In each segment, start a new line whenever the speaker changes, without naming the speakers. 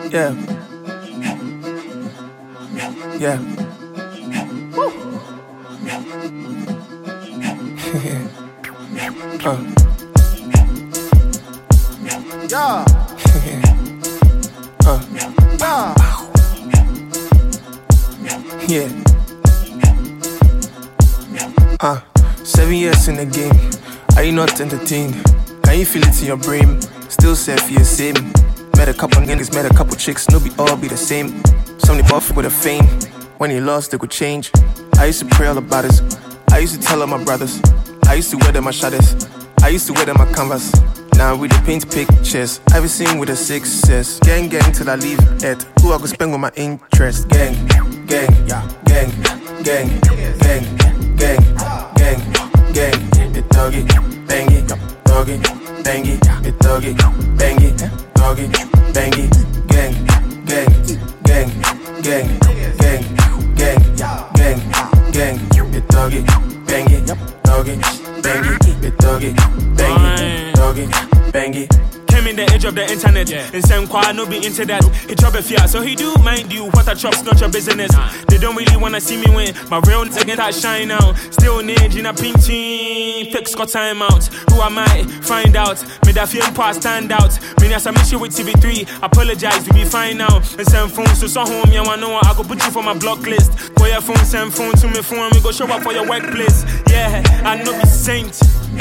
Yeah. Yeah. Woo. Yeah. Yeah. 7 years in the game. Are you not entertained? Can you feel it in your brain? Still set for your same. Met a couple niggas, met a couple chicks. No be all be the same. Some they buff with a fame. When you lost, they could change. I used to pray all about this. I used to tell all my brothers. I used to wear them my shadows. I used to wear them my canvas. Now we the paint pictures. I've seen with a success. Gang till I leave it. Who I could spend with my interest? Gang, yeah, gang, gang, gang, gang, gang, gang. The doggy, bang it, doggy, bang it, the doggy, bang it, doggy, bang it, gang, gang, gang, gang, gang, gang, gang, gang. The doggy, bang it, doggy, bang it, the doggy, bang it, doggy, bang it.
Came in the age of the internet, and some quite no be into that. He chop a fear, so he do mind you. What I chop's not your business. They don't really wanna see me win. My real nigga that shine out. Still need in a pink team. Fix got time out. Who am I? Find out. Made that film part stand out. Me as I miss you with TV3. Apologize, we be fine now. And send phones to some home, you wanna know I go put you for my block list. Call your phone, send phone to me phone. We go show up for your workplace. Yeah, I know be saint.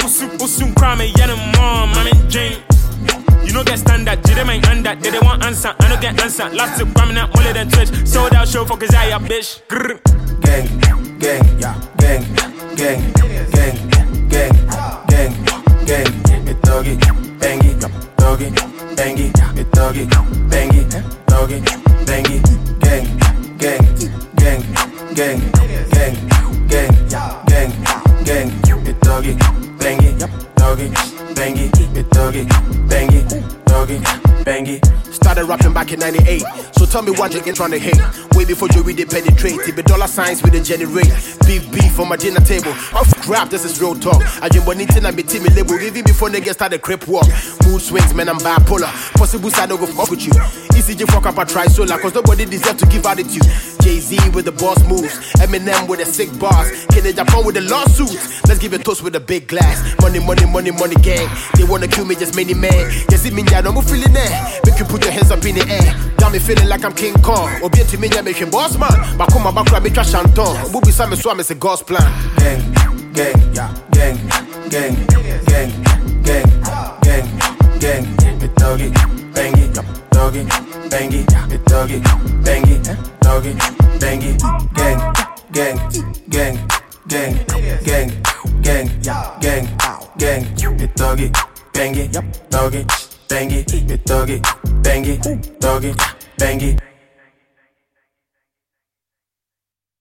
Usum crime, yeah, mom, I'm in Jane. You know get standard, did they mind under? Did they want answer? I don't get answer. Last to prominent, only than Twitch. Sold out show for cause I a bitch. Grr.
Gang, gang, yeah, gang, gang, gang, gang, gang, gang. The doggy, bang it, doggy, bang it, the doggy, bang it, doggy, bang it. Gang, gang, gang, gang, gang, gang, gang, gang. The doggy, bang it, doggy, bang it, the doggy, bang it, doggy, bang it.
Started rapping back in 98. So tell me what you ain't trying to hate. Way before Joey they penetrate. It be dollar signs with the generate. Beef on my dinner table. Off crap, this is real talk. I just want to be team label. Even before niggas start the crip walk. Mood swings, man, I'm bipolar. Possible side don't go fuck with you. ECG fuck up, I try solar. Cause nobody deserve to give attitude. Jay-Z with the boss moves. Eminem with the sick bars. Kennedy Japan with the lawsuits. Let's give a toast with a big glass. Money, money, money, money gang. They wanna kill me, just many men. You see me, I don't feeling there. Make you put your hands up in the air. Got me feeling like I'm King Kong. Obi to me, make him boss man. Bakuma bakura me trash Anton. Bubi Sam swam is a God's plan.
Gang, gang, yeah, gang, gang, gang, gang, gang, gang. The doggy, bang it, doggy, bang it, the doggy, bang it, doggy, bang it. Gang, gang, gang, gang, gang, gang, gang, gang. The doggy, bang it, doggy, bang it, the doggy, bang it, doggy, bang it.